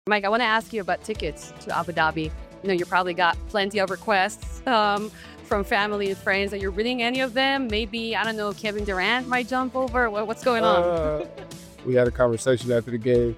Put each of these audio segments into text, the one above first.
Mike, I want to ask you about tickets to Abu Dhabi. You probably got plenty of requests from family and friends. Are you reading any of them? Maybe, I don't know, Kevin Durant might jump over. What's going on? We had a conversation after the game.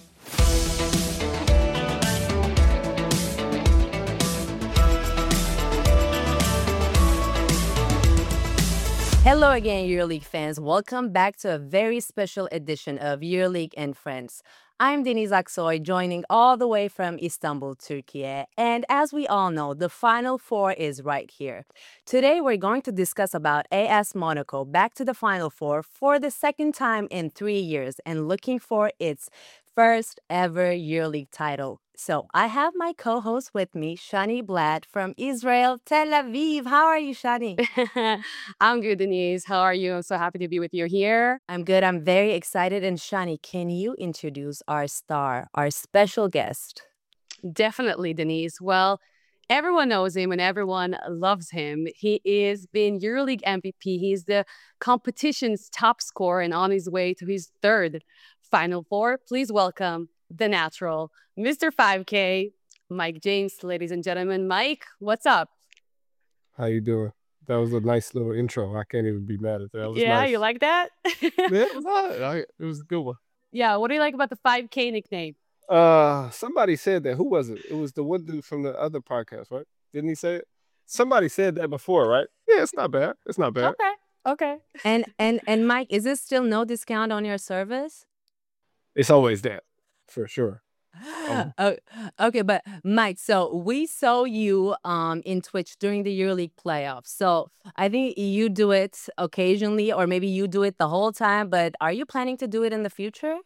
Hello again, EuroLeague fans. Welcome back to a very special edition of EuroLeague and Friends. I'm Deniz Aksoy, joining all the way from Istanbul, Turkey. And as we all know, the Final Four is right here. Today, we're going to discuss about AS Monaco back to the Final Four for the second time in 3 years and looking for its first ever EuroLeague title. So I have my co-host with me, Shani Blad from Israel, Tel Aviv. How are you, Shani? I'm good, Denise. How are you? I'm so happy to be with you here. I'm good. I'm very excited. And Shani, can you introduce our star, our special guest? Definitely, Denise. Well, everyone knows him and everyone loves him. He is been EuroLeague MVP. He's the competition's top scorer and on his way to his third Final Four. Please welcome the natural, Mr. 5K, Mike James, ladies and gentlemen. Mike, what's up? How you doing? That was a nice little intro. I can't even be mad at that. That was Yeah, nice. you like that? Yeah, it was all right. It was a good one. Yeah, what do you like about the 5K nickname? Somebody said that. Who was it? It was the one dude from the other podcast, right? Didn't he say it? Somebody said that before, right? Yeah, it's not bad. It's not bad. Okay. And Mike, is it still no discount on your service? It's always that, for sure. Oh, okay, but Mike, so we saw you in Twitch during the EuroLeague playoffs. So I think you do it occasionally, or maybe you do it the whole time. But are you planning to do it in the future?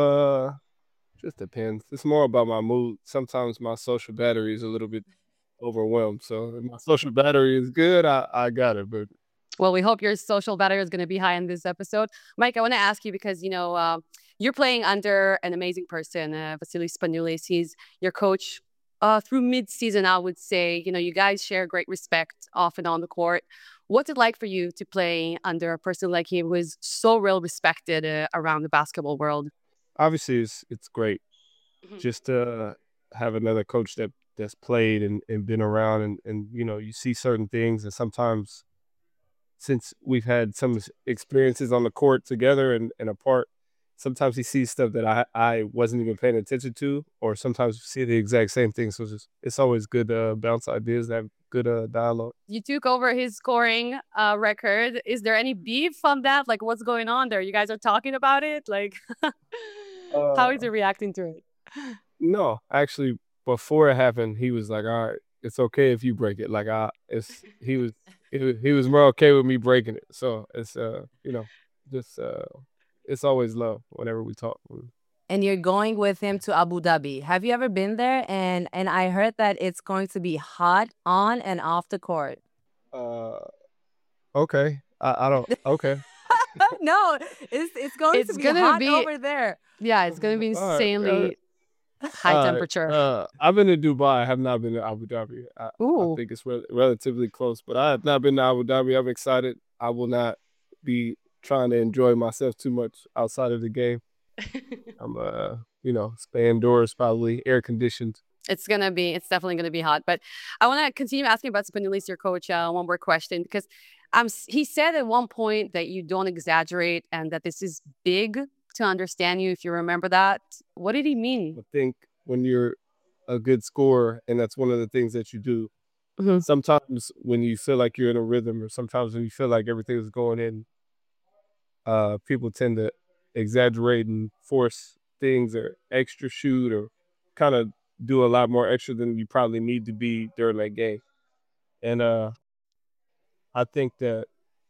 Just depends. It's more about my mood. Sometimes my social battery is a little bit overwhelmed. So if my social battery is good, I got it. But Well, we hope your social battery is going to be high in this episode. Mike, I want to ask you because, you're playing under an amazing person, Vasilis Spanoulis. He's your coach through mid-season, I would say. You guys share great respect off and on the court. What's it like for you to play under a person like him who is so well respected around the basketball world? obviously, it's great Mhm. just to have another coach that's played and been around and you see certain things, and sometimes since we've had some experiences on the court together and apart, sometimes he sees stuff that I wasn't even paying attention to, or sometimes we see the exact same thing. So it's always good to bounce ideas, to have good dialogue. You took over his scoring record. Is there any beef on that? Like, what's going on there? You guys are talking about it? Like, how is Uh, he reacting to it? no, actually, before it happened, he was like, "All right, it's okay if you break it." Like he was more okay with me breaking it. So it's just it's always love whenever we talk. And you're going with him to Abu Dhabi. Have you ever been there? And I heard that it's going to be hot on and off the court. Uh, okay, I don't. Okay, No, it's going to It's be going to hot be, over there. yeah, it's going to be all right. insanely high All right. temperature. I've been to Dubai. I have not been to Abu Dhabi. I Ooh. think it's relatively close, but I have not been to Abu Dhabi. I'm excited. I will not be trying to enjoy myself too much outside of the game. I'm stay indoors, probably air conditioned. It's definitely gonna be hot. But I want to continue asking about Spanoulis, your coach. One more question, because he said at one point that you don't exaggerate and that this is big to understand you. If you remember that, what did he mean? I think when you're a good scorer, and that's one of the things that you do. Mhm. Sometimes when you feel like you're in a rhythm, or sometimes when you feel like everything is going in, people tend to exaggerate and force things, or extra shoot, or kind of do a lot more extra than you probably need to be during that game. And I think that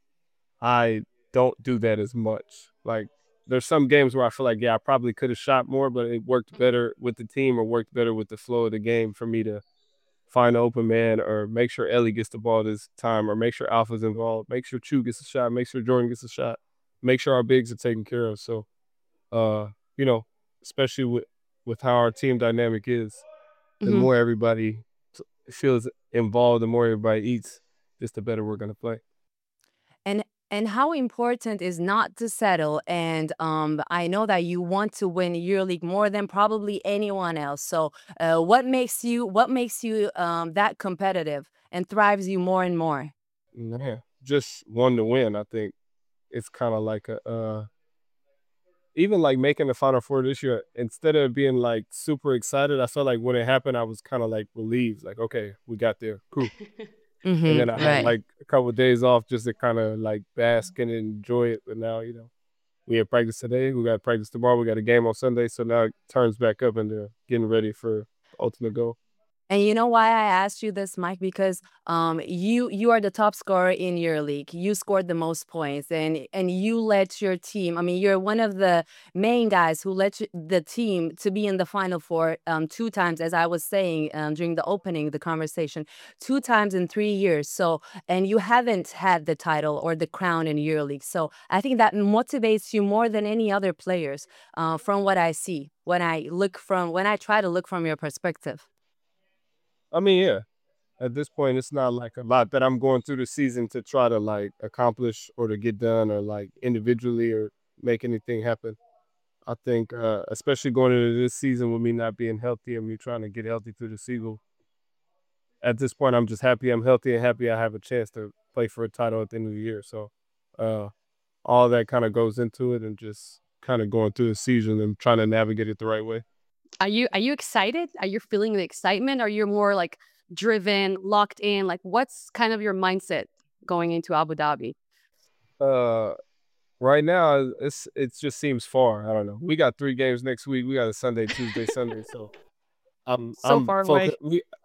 I don't do that as much. Like, there's some games where I feel like, yeah, I probably could have shot more, but it worked better with the team, or worked better with the flow of the game for me to find an open man, or make sure Ellie gets the ball this time, or make sure Alpha's involved, make sure Chu gets a shot, make sure Jordan gets a shot, make sure our bigs are taken care of. So, uh, you know, especially with how our team dynamic is, the Mhm. more everybody feels involved, the more everybody eats, just the better we're gonna play. And And how important is not to settle? And I know that you want to win EuroLeague more than probably anyone else. So, what makes you that competitive and thrives you more and more? Man, just one to win. I think it's kind of like a even like making the Final Four this year. Instead of being like super excited, I felt like when it happened, I was kind of like relieved. Like, okay, we got there, cool. And then I had Right. like a couple of days off just to kind of like bask and enjoy it. But now, we had practice today. We got practice tomorrow. We got a game on Sunday. So now it turns back up into getting ready for ultimate goal. And you know why I asked you this, Mike? Because you are the top scorer in your league. You scored the most points, and you led your team. I mean, you're one of the main guys who led the team to be in the Final Four two times, as I was saying during the opening, the conversation, two times in 3 years. So, and you haven't had the title or the crown in your league. So, I think that motivates you more than any other players, from what I see when I try to look from your perspective. I mean, yeah, at this point, it's not like a lot that I'm going through the season to try to like accomplish or to get done or like individually or make anything happen. I think, especially going into this season with me not being healthy and me trying to get healthy through the season, at this point, I'm just happy I'm healthy and happy I have a chance to play for a title at the end of the year. So, uh, all that kind of goes into it and just kind of going through the season and trying to navigate it the right way. Are you excited? Are you feeling the excitement? Or you're more like driven, locked in? Like what's kind of your mindset going into Abu Dhabi? Uh, right now, it just seems far. I don't know. We got 3 games next week. We got a Sunday, Tuesday, Sunday. So So I'm far focused. away.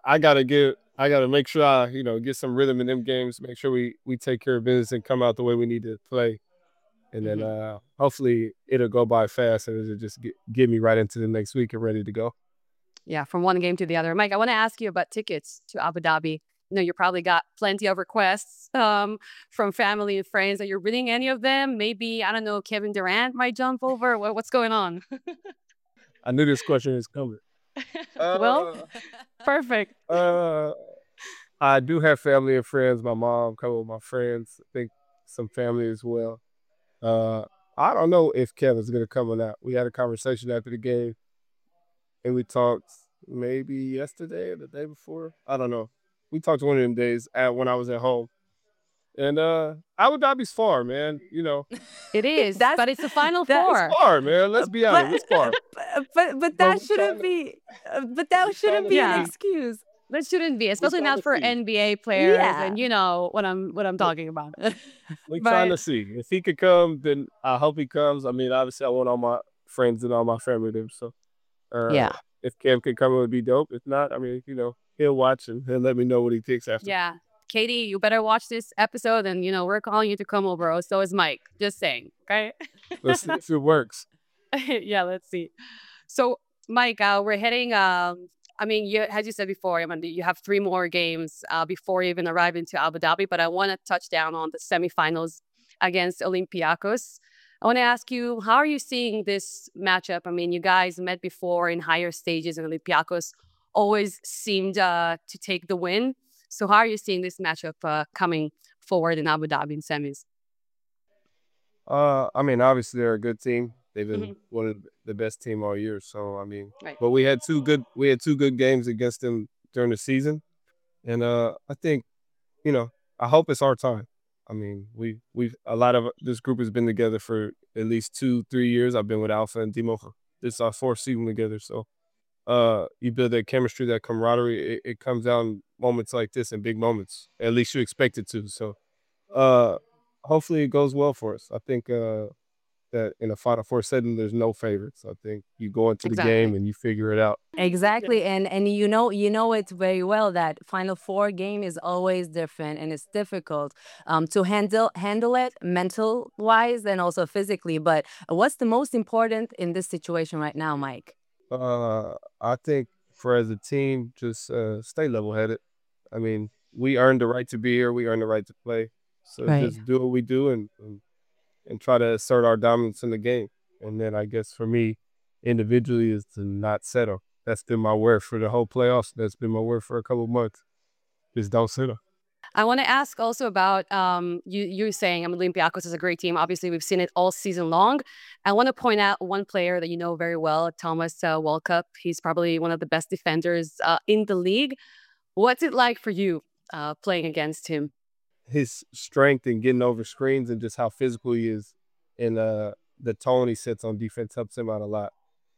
I gotta make sure I get some rhythm in them games. Make sure we take care of business and come out the way we need to play. And then Mhm. hopefully it'll go by fast and it'll just get me right into the next week and ready to go. Yeah, from one game to the other. Mike, I want to ask you about tickets to Abu Dhabi. You probably got plenty of requests from family and friends. Are you reading any of them? Maybe, I don't know, Kevin Durant might jump over. What's going on? I knew this question is coming. Well, Uh, perfect. uh, I do have family and friends. My mom, a couple of my friends, I think some family as well. Uh, I don't know if Kevin's gonna come or not. We had a conversation after the game, and we talked maybe yesterday or the day before. I don't know. We talked one of them days when I was at home, and Abu Dhabi's far, man. It is, That's but it's the final that. It's four. far, man. Let's be honest, But it's far. but But that shouldn't be. But that we trying shouldn't to be an Yeah, see. excuse. that shouldn't be, We especially trying not to for see. NBA players. Yeah. And you know what I'm talking about. We trying But to see if he could come. Then I hope he comes. I mean, obviously, I want all my friends and all my family there. So, uh, Yeah. if Cam could come, it would be dope. If not, I mean, he'll watch and he'll let me know what he thinks after. yeah, Katie, you better watch this episode. And we're calling you to come over. Oh, so is Mike. Just saying. Okay. Let's see if it works. Yeah, let's see. So, Mike, we're heading. I mean, as you said before, I mean, you have 3 more games before you even arrive into Abu Dhabi. But I want to touch down on the semifinals against Olympiacos. I want to ask you, how are you seeing this matchup? I mean, you guys met before in higher stages, and Olympiacos always seemed to take the win. So, how are you seeing this matchup coming forward in Abu Dhabi in semis? I mean, obviously they're a good team. They've been Hmm. one of the best team all year. So I mean, Right. but we had two good games against them during the season, and I think I hope it's our time. I mean, we've a lot of this group has been together for at least 2-3 years. I've been with Alpha and Demo. This is our fourth season together. So you build that chemistry, that camaraderie. It comes out in moments like this, in big moments. At least you expect it to. So uh, hopefully it goes well for us. I think that in a Final Four setting, there's no favorites. I think you go into the game Exactly. and you figure it out. Exactly. And you know it very well that Final Four game is always different and it's difficult to handle it mental wise and also physically. But what's the most important in this situation right now, Mike? I think for as a team, just stay level headed. I mean, we earned the right to be here. We earned the right to play. So Right. just do what we do and try to assert our dominance in the game. And then I guess for me, individually, is to not settle. That's been my word for the whole playoffs. That's been my word for a couple months. Just don't settle. I want to ask also about you saying Olympiacos is a great team. Obviously, we've seen it all season long. I want to point out one player that you know very well, Thomas Walkup. He's probably one of the best defenders in the league. What's it like for you playing against him? His strength in getting over screens and just how physical he is, and the tone he sets on defense helps him out a lot.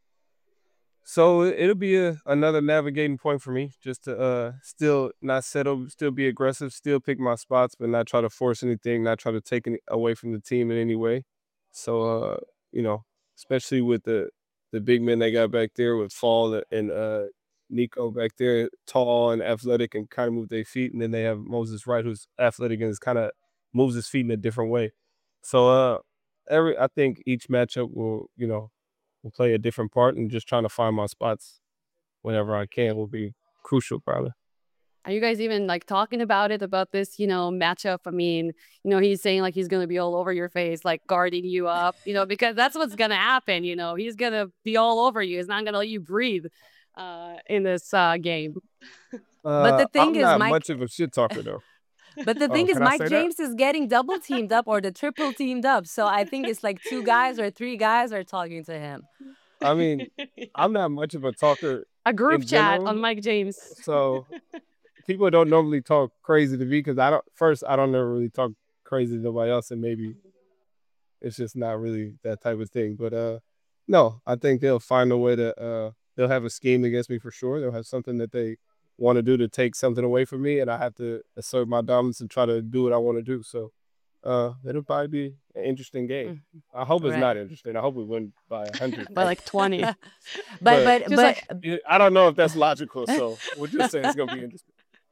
So it'll be another navigating point for me, just to still not settle, still be aggressive, still pick my spots, but not try to force anything, not try to take any away from the team in any way. So you know, especially with the big men they got back there with Fall and Nico back there, tall and athletic and kind of move their feet, and then they have Moses Wright, who's athletic and is kind of moves his feet in a different way. So I think each matchup will play a different part, and just trying to find my spots whenever I can will be crucial, probably. Are you guys even like talking about it, about this, matchup? I mean, he's saying like he's going to be all over your face, like guarding you up, because that's what's going to happen. He's going to be all over you. He's not going to let you breathe in this game. But the thing I'm is, not Mike, much of a shit talker, though. but the Oh, thing is, can I Mike say that? James is getting double teamed up or the triple teamed up. So I think it's like 2 guys or 3 guys are talking to him. I mean, I'm not much of a talker A group in chat general, on Mike James. so people don't normally talk crazy to me because I don't never really talk crazy to nobody else, and maybe it's just not really that type of thing. But no, I think they'll find a way to they'll have a scheme against me for sure. They'll have something that they want to do to take something away from me, and I have to assert my dominance and try to do what I want to do. So it'll probably be an interesting game. I hope it's Right. not interesting. I hope we win by 100. By like 20. But But- but Just but like- I don't know if that's logical, so we'll just say it's gonna be interesting.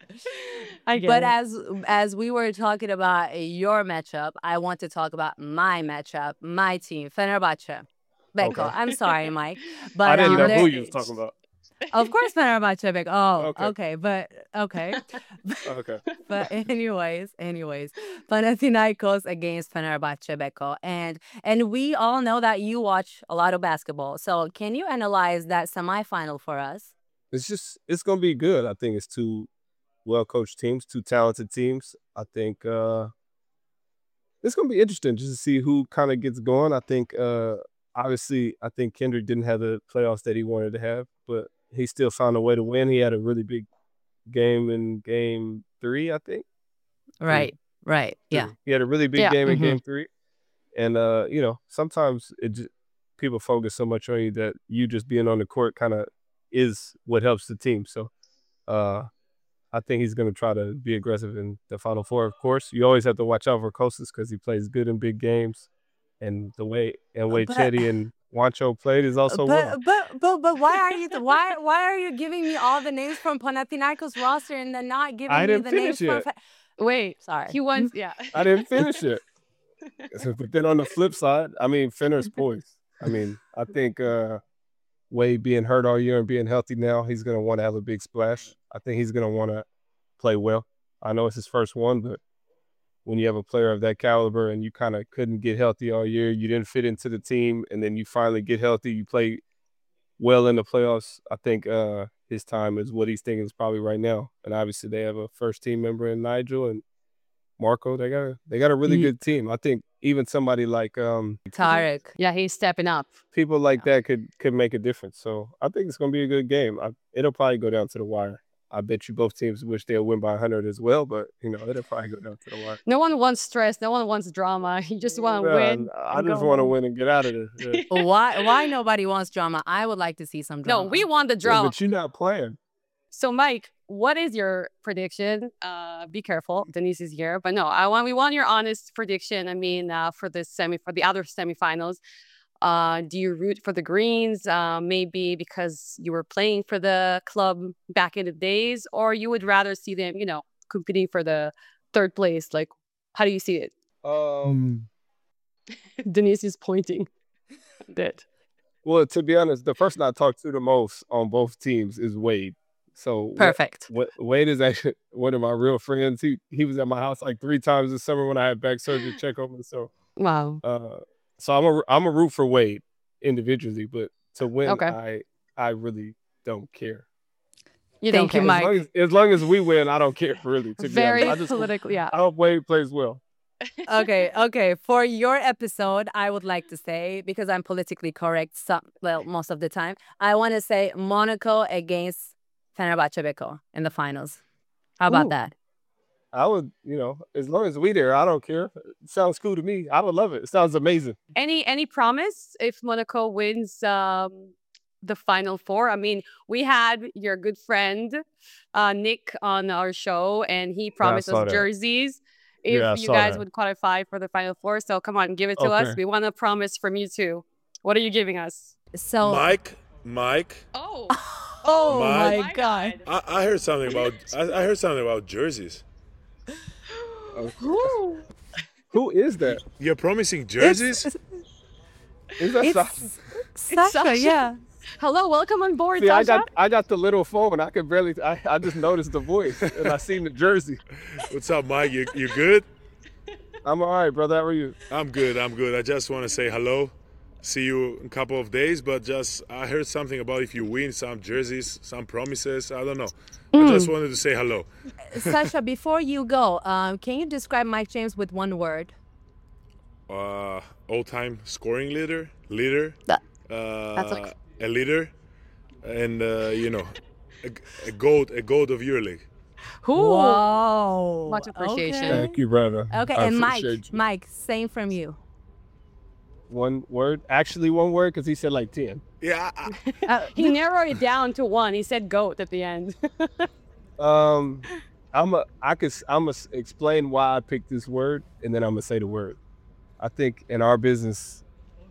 I get but it. as we were talking about your matchup, I want to talk about my matchup, my team, Fenerbahce. Beko. Okay. I'm sorry, Mike. I But didn't know there- who you was talking about. Of course, Fenerbahce. Beko. Oh, Okay. okay. But okay. Okay. But anyways, Panathinaikos against Fenerbahce, Beko, and we all know that you watch a lot of basketball. So can you analyze that semifinal for us? It's gonna be good. I think it's two well-coached teams, two talented teams. I think it's gonna be interesting just to see who kind of gets going. I think obviously I think Kendrick didn't have the playoffs that he wanted to have, but he still found a way to win. He had a really big game in game 3, I think. Right. Yeah. He had a really big Yeah. game in Mhm. game 3. And sometimes people focus so much on you that you just being on the court kind of is what helps the team. So I think he's going to try to be aggressive in the Final Four. Of course, you always have to watch out for Kostas because he plays good in big games, and the way But- Chetty and Wancho played is also well. But why are you why are you giving me all the names from Panathinaikos roster and then not giving I me didn't the names finish from? yet. Wait, Sorry. he wants, yeah. I didn't finish it. But then on the flip side, I mean, Fenner's poised. I mean, I think Wade being hurt all year and being healthy now, he's going to want to have a big splash. I think he's going to want to play well. I know it's his first one, but when you have a player of that caliber and you kind of couldn't get healthy all year, you didn't fit into the team, and then you finally get healthy, you play well in the playoffs. I think his time is what he's thinking is probably right now. And obviously they have a first team member in Nigel and Marco. They got a really Ye- good team. I think even somebody like Tarek. Yeah, he's stepping up. people like that could make a difference. So I think it's gonna be a good game. It'll probably go down to the wire. I bet you both teams wish they'll win by 100 as well, but it'll probably go down to the wire. No one wants stress. No one wants drama. You just want to Well, win. I and just go want to home. win and get out of there. Yeah. Why nobody wants drama? I would like to see some drama. No, we want the Yeah, drama. but you're not playing. So, Mike, what is your prediction? Be careful, Denise is here, but no, we want your honest prediction. I mean, for the other semifinals, do you root for the Greens? Maybe because you were playing for the club back in the days, or you would rather see them, competing for the third place? Like, how do you see it? Denise is pointing. That. Well, to be honest, the person I talk to the most on both teams is Wade. So Perfect. Wade is actually one of my real friends. He was at my house like 3 times this summer when I had back surgery check on me. So Wow. so I'm a root for Wade individually, but to win, Okay. I really don't care. You don't Thank you, care. Mike. As long as we win, I don't care really. To be Very honest, politically, yeah. I hope Wade plays well. Okay. For your episode, I would like to say, because I'm politically correct, most of the time, I want to say Monaco against Fenerbahce Beko in the finals. How about Ooh. that? I would, as long as we there, I don't care. It sounds cool to me. I would love it. It sounds amazing. Any promise if Monaco wins the Final Four? I mean, we had your good friend Nick on our show, and he promised saw us that. jerseys if Yeah, I you saw guys that. would qualify for the Final Four. So come on, give it to us. Okay. We want a promise from you too. What are you giving us? So, Mike, Oh, oh my my God. I heard something about I heard something about jerseys. Who is that? You're promising jerseys? Is that Sasha? Sasha, Sasha. yeah. Hello, welcome on board, See, Sasha. I got the little phone. I could barely. I just noticed the voice and I seen the jersey. What's up, Mike? You good? I'm all right, brother. How are you? I'm good. I just want to say hello. See you in a couple of days, but I heard something about if you win some jerseys, some promises. I don't know. I just wanted to say hello. Sasha, before you go, can you describe Mike James with one word? All-time scoring leader, That's a leader, and a goat of EuroLeague. Whoa. Much appreciation. Okay, Thank you, brother. Okay, I and Mike, appreciate you. Mike, same from you. One word? Actually, one word because he said like 10. Yeah, He narrowed it down to one. He said goat at the end. I'm gonna explain why I picked this word, and then I'm gonna say the word. I think in our business,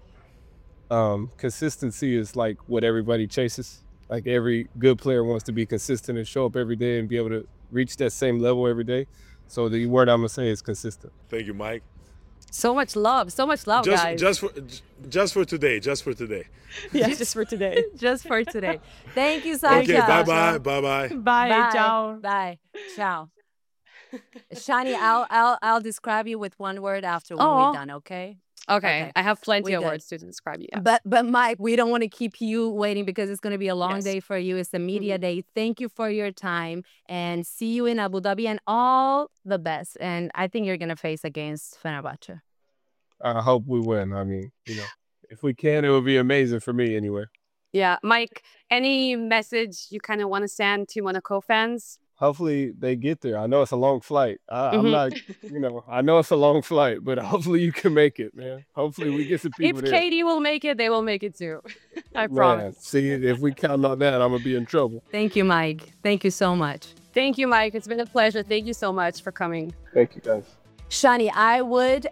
consistency is like what everybody chases. Like every good player wants to be consistent and show up every day and be able to reach that same level every day. So the word I'm gonna say is consistent. thank you, Mike. So much love, guys. Just for today. Yeah, just for today. Just for today. Thank you, Sasha. Okay, bye. Bye. Bye. Ciao. Bye. Ciao. Shani, I'll describe you with one word after when Aw. we're done, okay? Okay, Okay. I have plenty We of good. words to describe you. Yeah. But Mike, we don't want to keep you waiting because it's going to be a long Yes. day for you. It's a media day. Thank you for your time and see you in Abu Dhabi and all the best. And I think you're going to face against Fenerbahce. I hope we win. I mean, if we can, it would be amazing for me anyway. Yeah, Mike, any message you kind of want to send to Monaco fans? Hopefully they get there. I know it's a long flight. I'm Mhm. not, I know it's a long flight, but hopefully you can make it, man. Hopefully we get some people If there. Katie will make it, they will make it too. I Man, promise. see, if we count on that, I'm gonna be in trouble. Thank you, Mike. Thank you so much. Thank you, Mike. It's been a pleasure. Thank you so much for coming. Thank you, guys. Shani, I would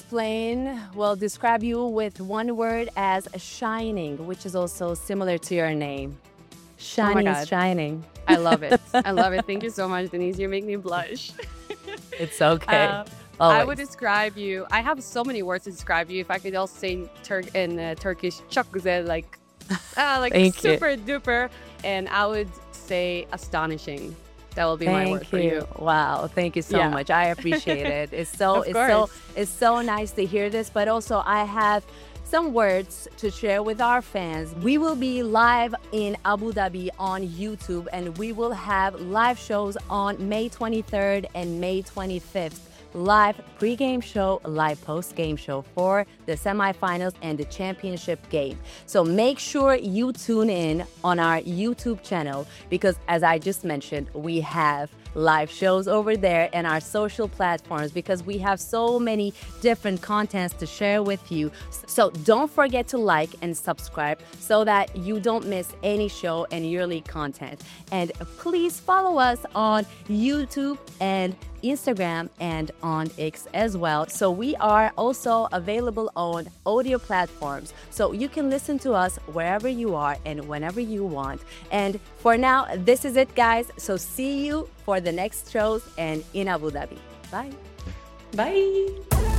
describe you with one word as shining, which is also similar to your name. Shani is God. shining. I love it. I love it. Thank you so much, Denise. You make me blush. It's okay. I Always. would describe you. I have so many words to describe you. If I could also say in Turkish, çok güzel, like Thank you. super duper. And I would say astonishing. That will be my word Thank for you. Wow, thank you so Yeah. much. I appreciate it. Of It's so nice to hear this, but also I have some words to share with our fans. We will be live in Abu Dhabi on YouTube, and we will have live shows on May 23rd and May 25th. Live pre-game show, live post-game show for the semifinals and the championship game. So make sure you tune in on our YouTube channel because, as I just mentioned, we have live shows over there and our social platforms because we have so many different contents to share with you. So don't forget to like and subscribe so that you don't miss any show and yearly content. And please follow us on YouTube and Instagram and on X as well. So we are also available on audio platforms. So you can listen to us wherever you are and whenever you want. And for now, this is it, guys. So see you for the next shows and in Abu Dhabi. Bye. Bye.